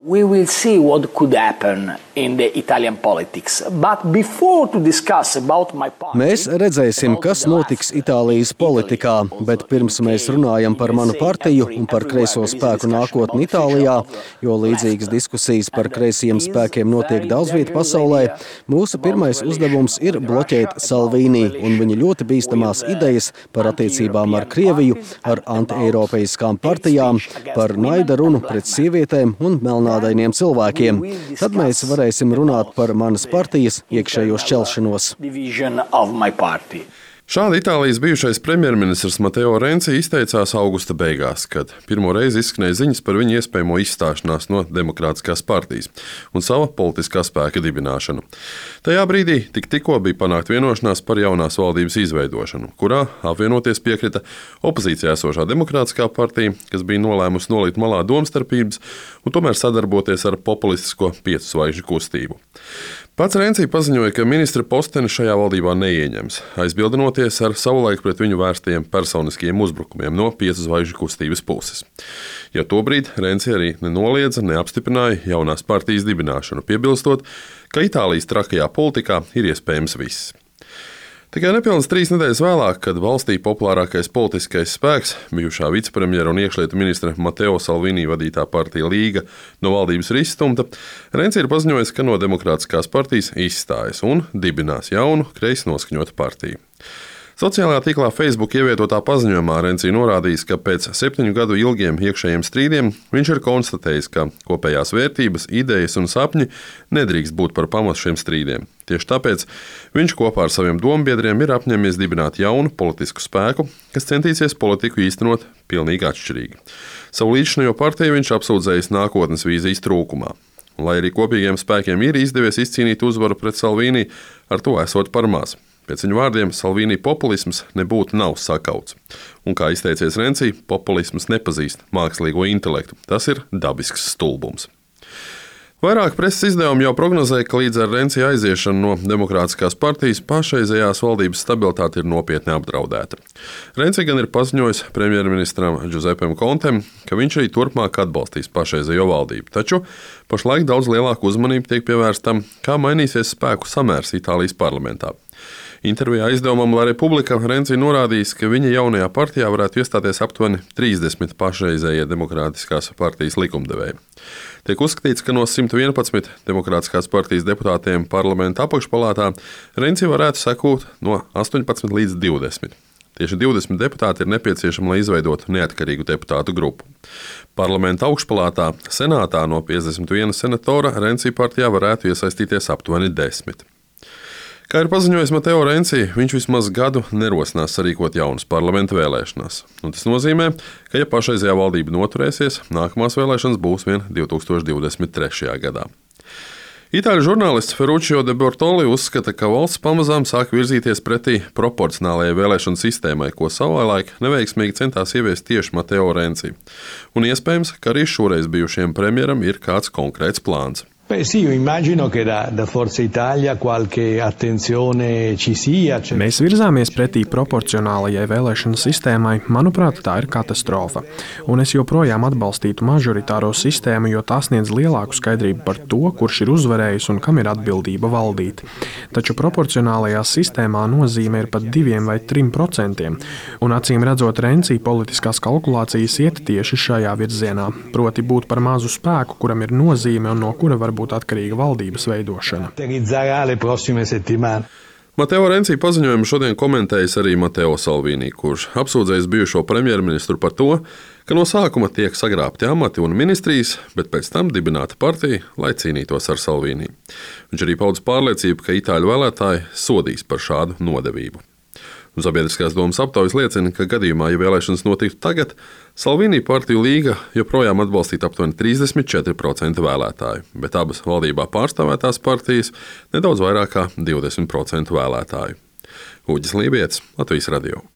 We will see what could happen in the Italian politics. But before to discuss about my party, Mēs redzēsim, kas notiks Itālijas politikā, bet pirms mēs runājam par manu partiju un par kreiso spēku nākotni Itālijā, jo līdzīgas diskusijas par kreisajiem spēkiem notiek daudz viet pasaulē, mūsu pirmais uzdevums ir bloķēt Salvini un viņa ļoti bīstamās idejas par attiecībām ar Krieviju, ar antieiropeiskām partijām, par naida runu pret sievietēm un melnādainiem cilvēkiem. Tad mēs varēsim runāt par manas partijas iekšējo šķelšanos. Šādi Itālijas bijušais premjerministrs Matteo Renzi izteicās augusta beigās, kad pirmo reizi izskanēja ziņas par viņa iespējamo izstāšanās no Demokrātiskās partijas un sava politiskā spēka dibināšanu. Tajā brīdī tikko bija panākt vienošanās par jaunās valdības izveidošanu, kurā apvienoties piekrita opozīcijā esošā Demokrātiskā partija, kas bija nolēmusi nolikt malā domstarpības un tomēr sadarboties ar populistisko 5 zvaigžņu kustību. Pats Renzi paziņoja, ka ministra posteni šajā valdībā neieņems, aizbildinoties ar savulaik pret viņu vērstajiem personiskiem uzbrukumiem no 5 zvaigžņu kustības puses. Jo tobrīd Renzi arī nenoliedza, neapstiprināja jaunās partijas dibināšanu, piebilstot, ka Itālijas trakajā politikā ir iespējams viss. Tikai nepilnas 3 nedēļas vēlāk, kad valstī populārākais politiskais spēks, bijušā vicepremjera un iekšlietu ministra Matteo Salvini vadītā partija Līga no valdības ir izstumta, Renzi ir paziņojis, ka no Demokrātiskās partijas izstājas un dibinās jaunu, kreisi noskaņotu partiju. Sociālajā tīklā Facebook ievietotā paziņojumā Renzi norādījis, ka pēc 7 gadu ilgiem iekšējiem strīdiem viņš ir konstatējis, ka kopējās vērtības, idejas un sapņi nedrīkst būt par pamatu šiem strīdiem. Tieši tāpēc viņš kopā ar saviem dombiedriem ir apņēmies dibināt jaunu politisku spēku, kas centīsies politiku īstenot pilnīgi atšķirīgi. Savu līdzšinējo partiju viņš apsūdzējis nākotnes vīzijas trūkumā. Lai arī kopīgiem spēkiem ir izdevies izcīnīt uzvaru pret Salvini, ar to esot par maz. Pēc viņa vārdiem Salvini populisms nebūtu nav sakauts. Un, kā izteicies Renzi, populisms nepazīst mākslīgo intelektu. Tas ir dabisks stulbums. Vairāk preses izdevumi jau prognozēja, ka līdz ar Renzi aiziešanu no Demokrātiskās partijas pašreizējās valdības stabilitāte ir nopietni apdraudēta. Renzi gan ir paziņojis premjerministram Giuseppem Contem, ka viņš arī turpmāk atbalstīs pašreizējo valdību. Taču pašlaik daudz lielāka uzmanība tiek pievērsta tam, kā mainīsies spēku samērs Itālijas parlamentā. Intervijā izdevumam La Repubblica Renzi norādījis, ka viņa jaunajā partijā varētu iestāties aptuveni 30 pašreizējie Demokrātiskās partijas likumdevēji. Tiek uzskatīts, ka no 111 Demokrātiskās partijas deputātiem parlamenta apakšpalātā Renzi varētu sekot no 18 līdz 20. Tieši 20 deputāti ir nepieciešami, lai izveidotu neatkarīgu deputātu grupu. Parlamenta augšpalātā, senātā no 51 senatora Renzi partijā varētu iesaistīties aptuveni 10. Kā ir paziņojis Matteo Renzi, viņš vismaz gadu nerosinās sarīkot jaunas parlamenta vēlēšanās. Un tas nozīmē, ka ja pašreizējā valdība noturēsies, nākamās vēlēšanas būs vien 2023. gadā. Itāļu žurnālists Ferruccio de Bortoli uzskata, ka valsts pamazām sāk virzīties pretī proporcionālajai vēlēšanu sistēmai, ko savulaik neveiksmīgi centās ieviest tieši Matteo Renzi. Un iespējams, ka arī šoreiz bijušajam premjeram ir kāds konkrēts plāns. Sì, io immagino che da Forza Italia qualche attenzione ci sia. Mēs virzāmies pretī proporcionālajai vēlēšanu sistēmai. Manuprāt, tā ir katastrofa. Un es joprojām atbalstītu mažoritāro sistēmu, jo tā sniedz lielāku skaidrību par to, kurš ir uzvarējis un kam ir atbildība valdīt. Taču proporcionālajā sistēmā nozīme ir pat 2 vai 3%. Un acīm redzot, Renzi politiskās kalkulācijas iet tieši šajā virzienā. Proti būt par mazu spēku, kuram ir nozīme un no kura var būt atkarīga valdības veidošana. Matteo Renzi paziņojumu šodien komentējis arī Matteo Salvini, kurš apsūdzējis bijušo premjerministru par to, ka no sākuma tiek sagrābti amati un ministrijas, bet pēc tam dibināta partija, lai cīnītos ar Salvini. Viņš arī paudis pārliecību, ka itāļu vēlētāji sodīs par šādu nodevību. Sabiedriskās domas aptaujas liecina, ka gadījumā, ja vēlēšanas notiktu tagad, Salvini partiju Līga joprojām atbalstītu aptuveni 34% vēlētāju, bet abas valdībā pārstāvētās partijas nedaudz vairāk kā 20% vēlētāju. Uģis Lībietis, Latvijas radio.